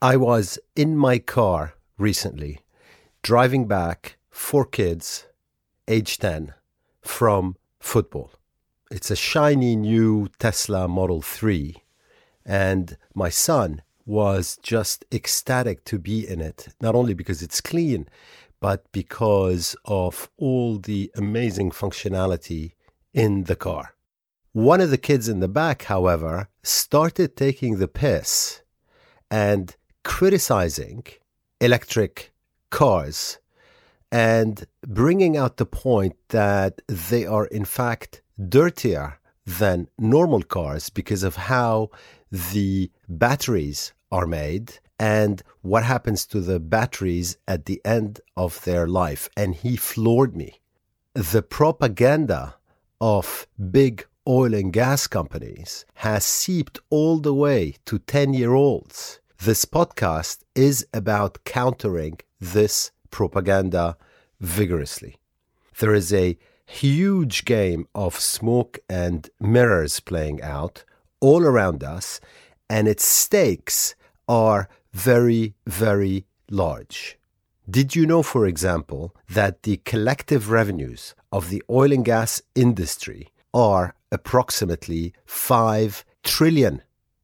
I was in my car recently, driving back 4 kids, age 10, from football. It's a shiny new Tesla Model 3, and my son was just ecstatic to be in it, not only because it's clean, but because of all the amazing functionality in the car. One of the kids in the back, however, started taking the piss and criticizing electric cars and bringing out the point that they are in fact dirtier than normal cars because of how the batteries are made and what happens to the batteries at the end of their life. And he floored me. The propaganda of big oil and gas companies has seeped all the way to 10-year-olds. This podcast is about countering this propaganda vigorously. There is a huge game of smoke and mirrors playing out all around us, and its stakes are very, very large. Did you know, for example, that the collective revenues of the oil and gas industry are approximately $5 trillion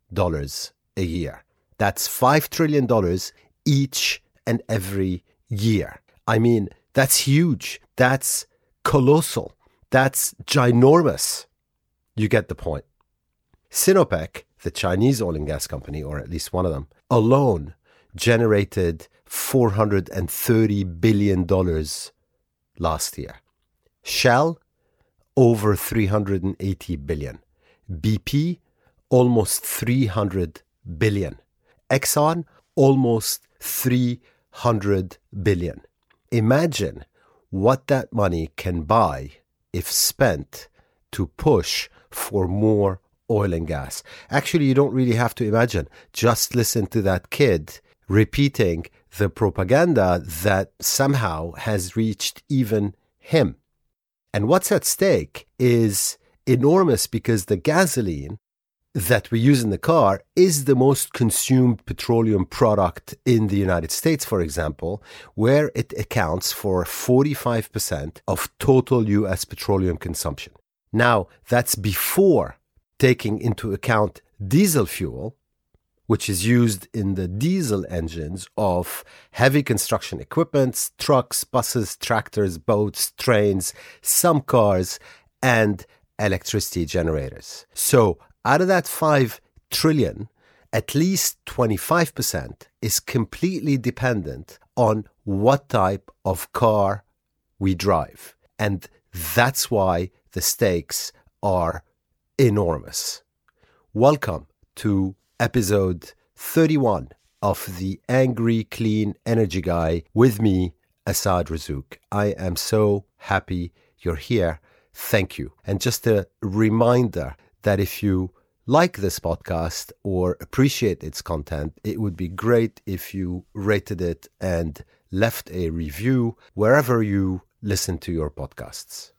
a year? That's $5 trillion each and every year. I mean, that's huge. That's colossal. That's ginormous. You get the point. Sinopec, the Chinese oil and gas company, or at least one of them, alone generated $430 billion last year. Shell, over $380 billion. BP, almost $300 billion. Exxon, almost $300 billion. Imagine what that money can buy if spent to push for more oil and gas. Actually, you don't really have to imagine. Just listen to that kid repeating the propaganda that somehow has reached even him. And what's at stake is enormous because the gasoline that we use in the car is the most consumed petroleum product in the United States, for example, where it accounts for 45% of total U.S. petroleum consumption. Now, that's before taking into account diesel fuel, which is used in the diesel engines of heavy construction equipment, trucks, buses, tractors, boats, trains, some cars, and electricity generators. So, out of that $5 trillion, at least 25% is completely dependent on what type of car we drive. And that's why the stakes are enormous. Welcome to episode 31 of the Angry Clean Energy Guy with me, Asad Razzouk. I am so happy you're here. Thank you. And just a reminder that if you like this podcast or appreciate its content, it would be great if you rated it and left a review wherever you listen to your podcasts.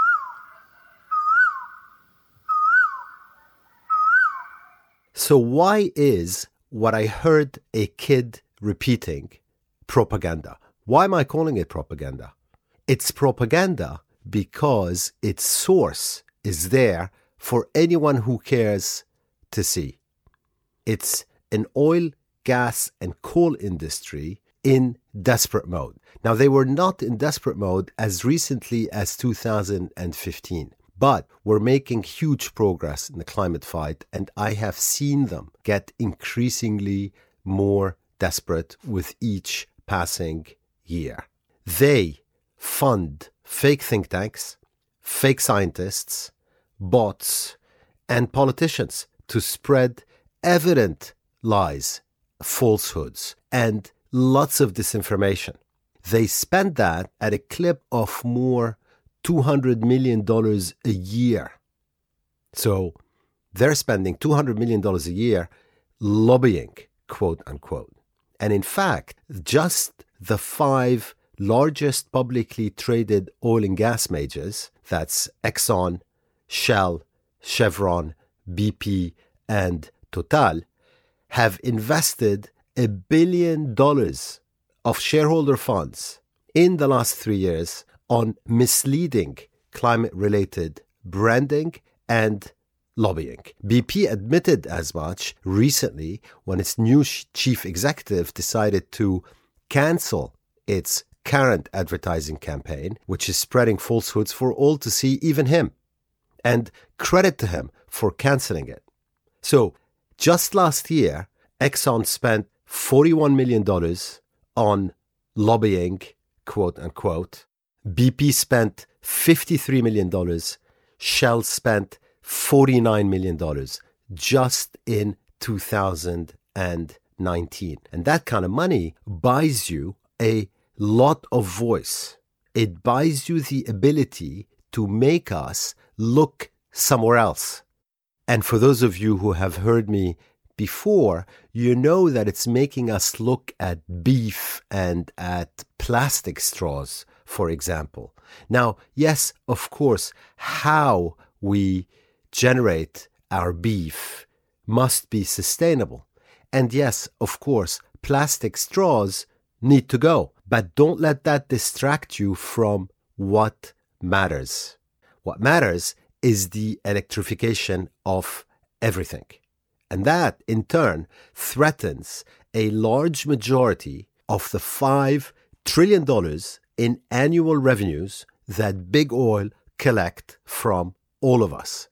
So why is what I heard a kid repeating propaganda? Why am I calling it propaganda? It's propaganda because its source is there for anyone who cares to see. It's an oil, gas, and coal industry in desperate mode. Now, they were not in desperate mode as recently as 2015, but we're making huge progress in the climate fight, and I have seen them get increasingly more desperate with each passing year. They fund fake think tanks, fake scientists, bots, and politicians to spread evident lies, falsehoods, and lots of disinformation. They spend that at a clip of more $200 million a year. So they're spending $200 million a year lobbying, quote unquote. And in fact, just the 5 largest publicly traded oil and gas majors, that's Exxon, Shell, Chevron, BP, and Total, have invested $1 billion of shareholder funds in the last 3 years on misleading climate-related branding and lobbying. BP admitted as much recently when its new chief executive decided to cancel its current advertising campaign, which is spreading falsehoods for all to see, even him. And credit to him for canceling it. So just last year, Exxon spent $41 million on lobbying, quote unquote. BP spent $53 million. Shell spent $49 million just in 2019. And that kind of money buys you a lot of voice. It buys you the ability to make us look somewhere else. And for those of you who have heard me before, you know that it's making us look at beef and at plastic straws, for example. Now, yes, of course, how we generate our beef must be sustainable. And yes, of course, plastic straws need to go. But don't let that distract you from what matters. What matters is the electrification of everything. And that, in turn, threatens a large majority of the $5 trillion in annual revenues that big oil collect from all of us.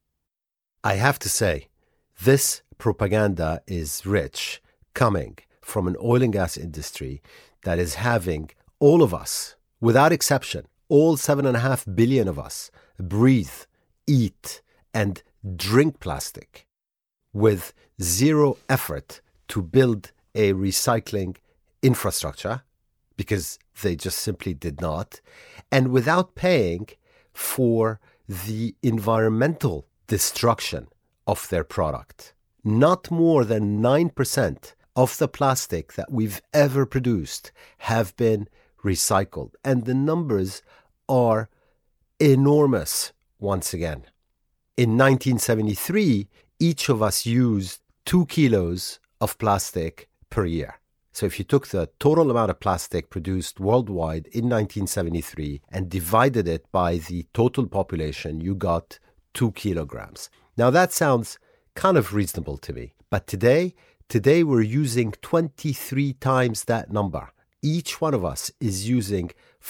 I have to say, this propaganda is rich, coming from an oil and gas industry that is having all of us, without exception, all 7.5 billion of us, breathe, eat, and drink plastic with zero effort to build a recycling infrastructure, because they just simply did not, and without paying for the environmental destruction of their product. Not more than 9% of the plastic that we've ever produced have been recycled. And the numbers are enormous once again. In 1973, each of us used 2 kilos of plastic per year. So if you took the total amount of plastic produced worldwide in 1973 and divided it by the total population, you got 2 kilograms. Now that sounds kind of reasonable to me. But today we're using 23 times that number. Each one of us is using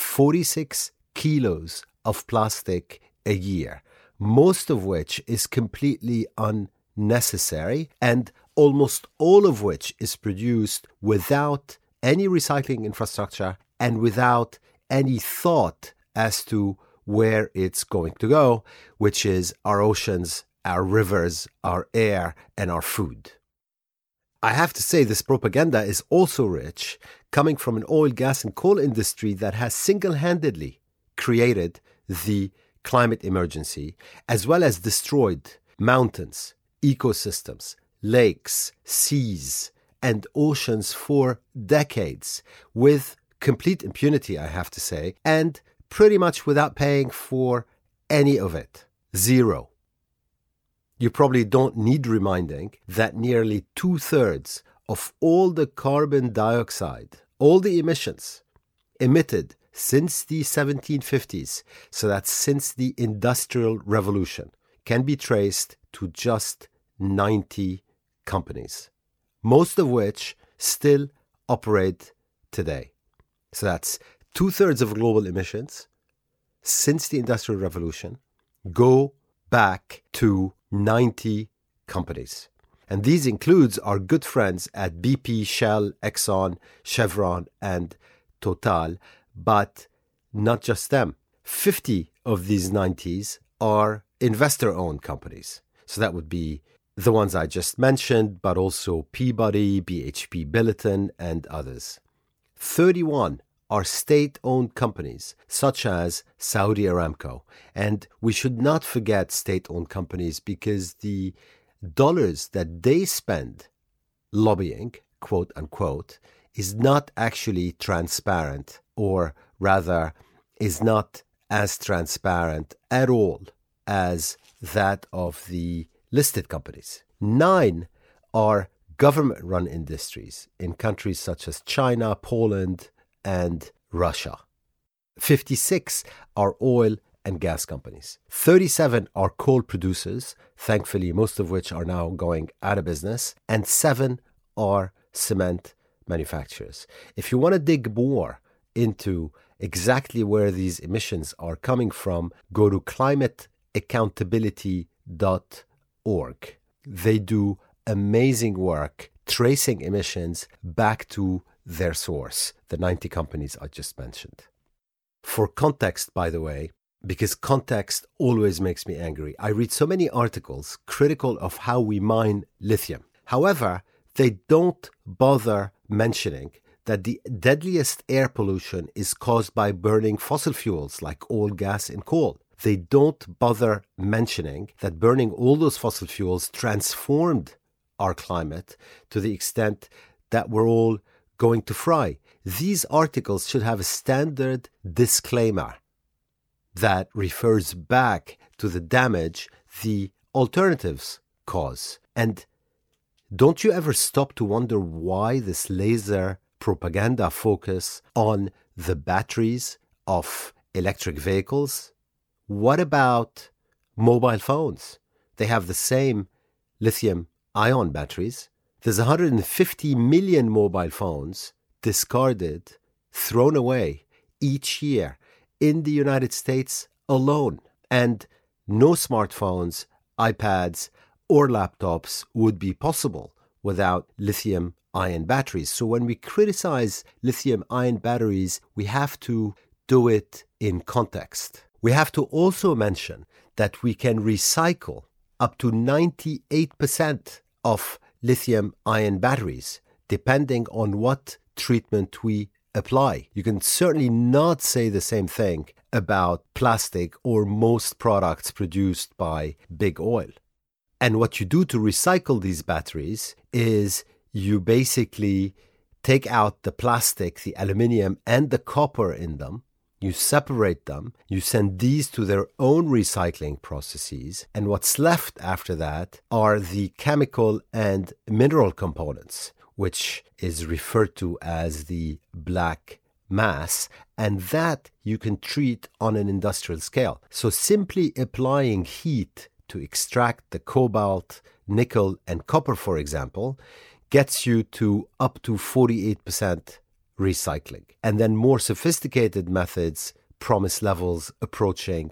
46 kilos of plastic a year, most of which is completely unnecessary, and almost all of which is produced without any recycling infrastructure and without any thought as to where it's going to go, which is our oceans, our rivers, our air, and our food. I have to say this propaganda is also rich, coming from an oil, gas, and coal industry that has single-handedly created the climate emergency, as well as destroyed mountains, ecosystems, lakes, seas, and oceans for decades, with complete impunity, I have to say, and pretty much without paying for any of it. Zero. You probably don't need reminding that nearly 2/3 of all the carbon dioxide, all the emissions emitted since the 1750s, so that's since the Industrial Revolution, can be traced to just 90 companies, most of which still operate today. So that's 2/3 of global emissions since the Industrial Revolution go back to 90 companies. And these includes our good friends at BP, Shell, Exxon, Chevron, and Total, but not just them. 50 of these 90s are investor-owned companies. So that would be the ones I just mentioned, but also Peabody, BHP Billiton, and others. 31 are state-owned companies, such as Saudi Aramco. And we should not forget state-owned companies, because the dollars that they spend lobbying, quote unquote, is not actually transparent, or rather is not as transparent at all as that of the listed companies. 9 are government-run industries in countries such as China, Poland, and Russia. 56 are oil and gas companies. 37 are coal producers, thankfully most of which are now going out of business, and 7 are cement manufacturers. If you want to dig more into exactly where these emissions are coming from, go to climateaccountability.org. They do amazing work tracing emissions back to their source, the 90 companies I just mentioned. For context, by the way, because context always makes me angry, I read so many articles critical of how we mine lithium. However, they don't bother mentioning that the deadliest air pollution is caused by burning fossil fuels like oil, gas, and coal. They don't bother mentioning that burning all those fossil fuels transformed our climate to the extent that we're all going to fry. These articles should have a standard disclaimer that refers back to the damage the alternatives cause. And don't you ever stop to wonder why this laser propaganda focus on the batteries of electric vehicles? What about mobile phones? They have the same lithium-ion batteries. There's 150 million mobile phones discarded, thrown away each year in the United States alone. And no smartphones, iPads, or laptops would be possible without lithium-ion batteries. So when we criticize lithium-ion batteries, we have to do it in context. We have to also mention that we can recycle up to 98% of lithium-ion batteries, depending on what treatment we apply. You can certainly not say the same thing about plastic or most products produced by big oil. And what you do to recycle these batteries is you basically take out the plastic, the aluminium, and the copper in them. You separate them, you send these to their own recycling processes, and what's left after that are the chemical and mineral components, which is referred to as the black mass, and that you can treat on an industrial scale. So simply applying heat to extract the cobalt, nickel, and copper, for example, gets you to up to 48% recycling. And then more sophisticated methods promise levels approaching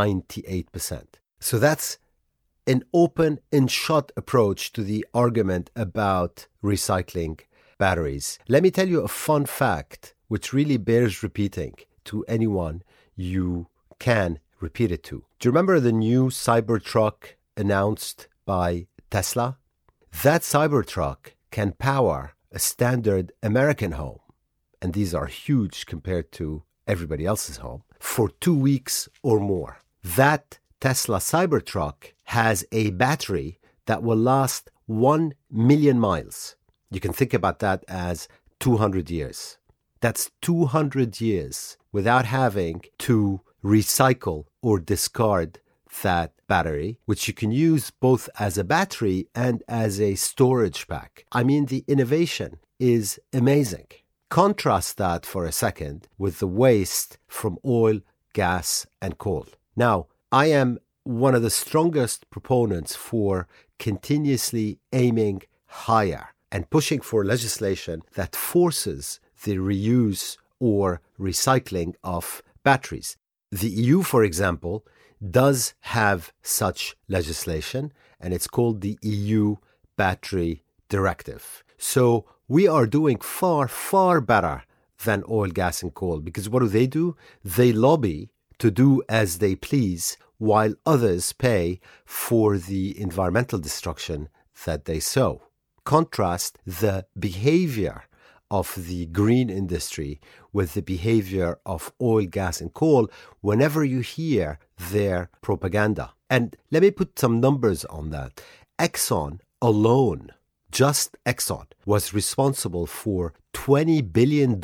98%. So that's an open and shut approach to the argument about recycling batteries. Let me tell you a fun fact which really bears repeating to anyone you can repeat it to. Do you remember the new Cybertruck announced by Tesla? That Cybertruck can power a standard American home, and these are huge compared to everybody else's home, for 2 weeks or more. That Tesla Cybertruck has a battery that will last 1 million miles. You can think about that as 200 years. That's 200 years without having to recycle or discard that battery, which you can use both as a battery and as a storage pack. I mean, the innovation is amazing. Contrast that for a second with the waste from oil, gas, and coal. Now, I am one of the strongest proponents for continuously aiming higher and pushing for legislation that forces the reuse or recycling of batteries. The EU, for example, does have such legislation, and it's called the EU Battery Directive. So we are doing far, far better than oil, gas, and coal, because what do? They lobby to do as they please while others pay for the environmental destruction that they sow. Contrast the behavior of the green industry with the behavior of oil, gas, and coal whenever you hear their propaganda. And let me put some numbers on that. Exxon alone, just Exxon, was responsible for $20 billion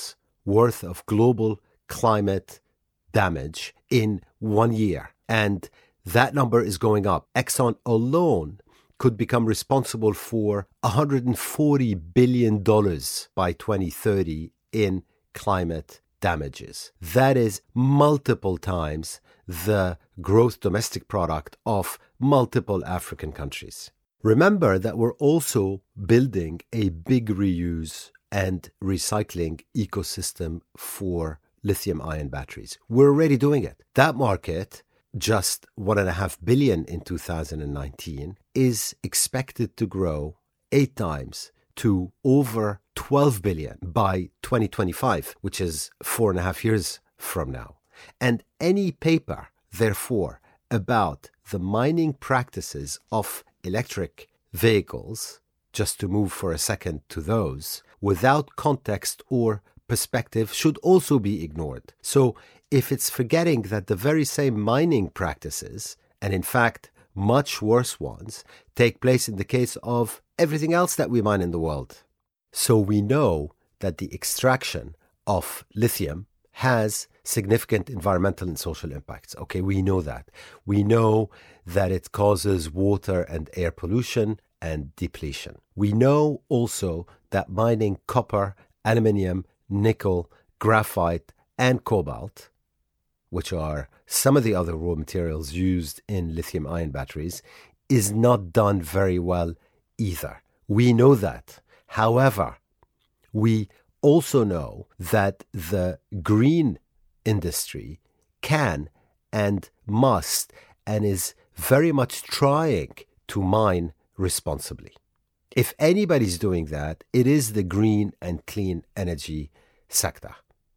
worth of global climate damage in 1 year. And that number is going up. Exxon alone could become responsible for $140 billion by 2030 in climate damages. That is multiple times the gross domestic product of multiple African countries. Remember that we're also building a big reuse and recycling ecosystem for lithium-ion batteries. We're already doing it. That market, just $1.5 billion in 2019, is expected to grow 8 times to over $12 billion by 2025, which is 4.5 years from now. And any paper, therefore, about the mining practices of electric vehicles, just to move for a second to those, without context or perspective should also be ignored. So if it's forgetting that the very same mining practices, and in fact much worse ones, take place in the case of everything else that we mine in the world. So we know that the extraction of lithium has significant environmental and social impacts. Okay, we know that. We know that it causes water and air pollution and depletion. We know also that mining copper, aluminium, nickel, graphite, and cobalt, which are some of the other raw materials used in lithium-ion batteries, is not done very well either. We know that. However, we also know that the green industry can and must and is very much trying to mine responsibly. If anybody's doing that, it is the green and clean energy sector.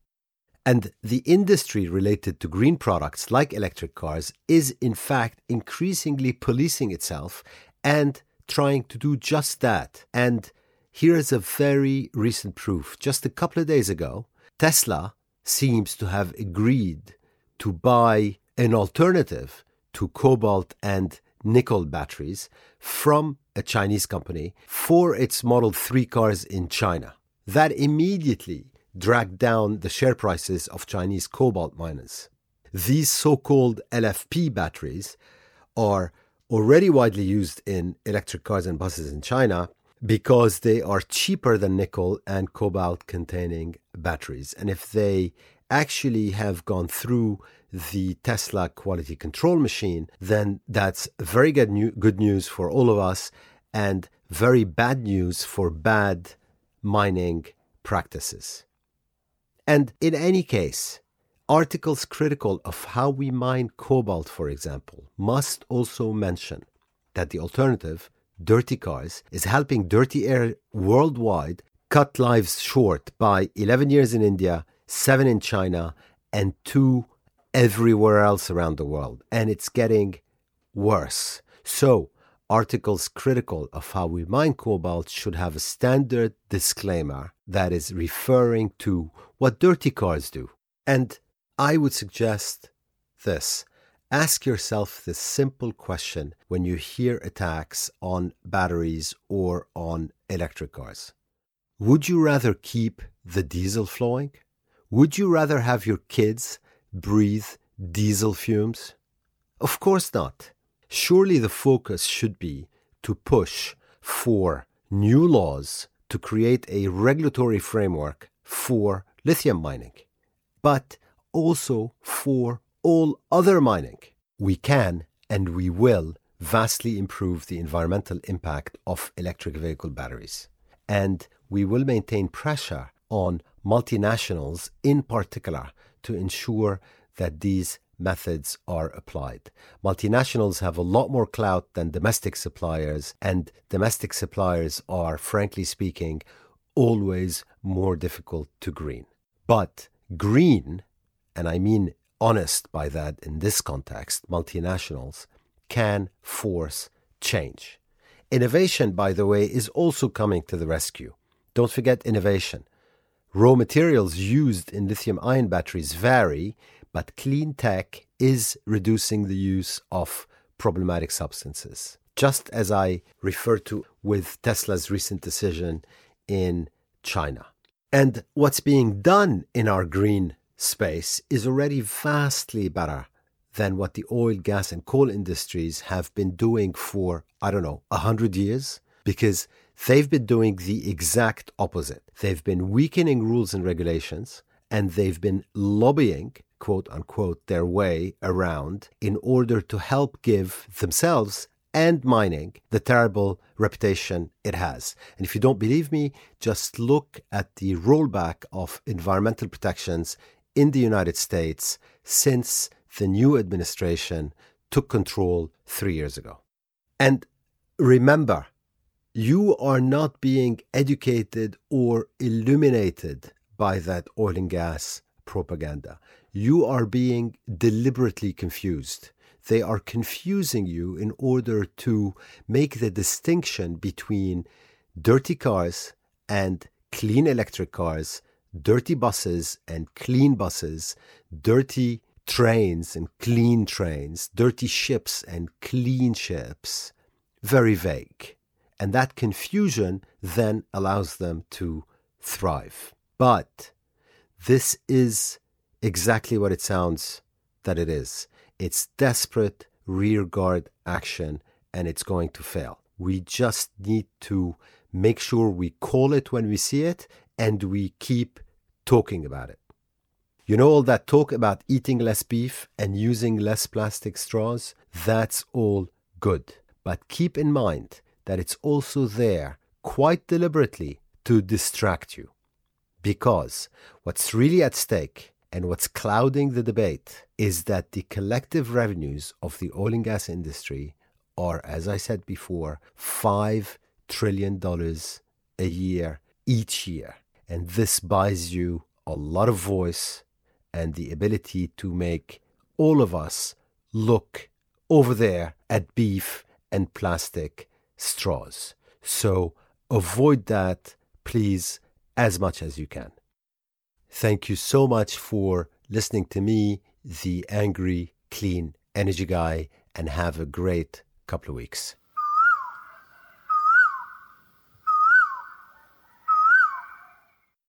And the industry related to green products like electric cars is in fact increasingly policing itself and trying to do just that. And here is a very recent proof. Just a couple of days ago, Tesla seems to have agreed to buy an alternative to cobalt and nickel batteries from a Chinese company for its Model 3 cars in China. That immediately dragged down the share prices of Chinese cobalt miners. These so-called LFP batteries are already widely used in electric cars and buses in China because they are cheaper than nickel and cobalt containing batteries. And if they actually have gone through the Tesla quality control machine, then that's very good news for all of us and very bad news for bad mining practices. And in any case, articles critical of how we mine cobalt, for example, must also mention that the alternative, dirty cars, is helping dirty air worldwide cut lives short by 11 years in India, 7 in China, and 2 everywhere else around the world. And it's getting worse. So, articles critical of how we mine cobalt should have a standard disclaimer that is referring to what dirty cars do. And I would suggest this. Ask yourself this simple question when you hear attacks on batteries or on electric cars. Would you rather keep the diesel flowing? Would you rather have your kids breathe diesel fumes? Of course not. Surely the focus should be to push for new laws to create a regulatory framework for lithium mining, but also for all other mining. We can and we will vastly improve the environmental impact of electric vehicle batteries. And we will maintain pressure on multinationals in particular to ensure that these methods are applied. Multinationals have a lot more clout than domestic suppliers, and domestic suppliers are, frankly speaking, always more difficult to green. But green, and I mean honest by that in this context, multinationals can force change. Innovation, by the way, is also coming to the rescue. Don't forget innovation. Raw materials used in lithium-ion batteries vary, but clean tech is reducing the use of problematic substances, just as I referred to with Tesla's recent decision in China. And what's being done in our green space is already vastly better than what the oil, gas, and coal industries have been doing for, 100 years, because they've been doing the exact opposite. They've been weakening rules and regulations, and they've been lobbying, quote unquote, their way around in order to help give themselves and mining the terrible reputation it has. And if you don't believe me, just look at the rollback of environmental protections in the United States since the new administration took control 3 years ago. And remember, you are not being educated or illuminated by that oil and gas propaganda. You are being deliberately confused. They are confusing you in order to make the distinction between dirty cars and clean electric cars, dirty buses and clean buses, dirty trains and clean trains, dirty ships and clean ships. Very vague. And that confusion then allows them to thrive. But this is exactly what it sounds that it is. It's desperate rearguard action, and it's going to fail. We just need to make sure we call it when we see it, and we keep talking about it. You know, all that talk about eating less beef and using less plastic straws, that's all good. But keep in mind that it's also there quite deliberately to distract you. Because what's really at stake and what's clouding the debate is that the collective revenues of the oil and gas industry are, as I said before, $5 trillion a year, each year. And this buys you a lot of voice and the ability to make all of us look over there at beef and plastic straws. So avoid that, please, as much as you can. Thank you so much for listening to me, the angry, clean energy guy, and have a great couple of weeks.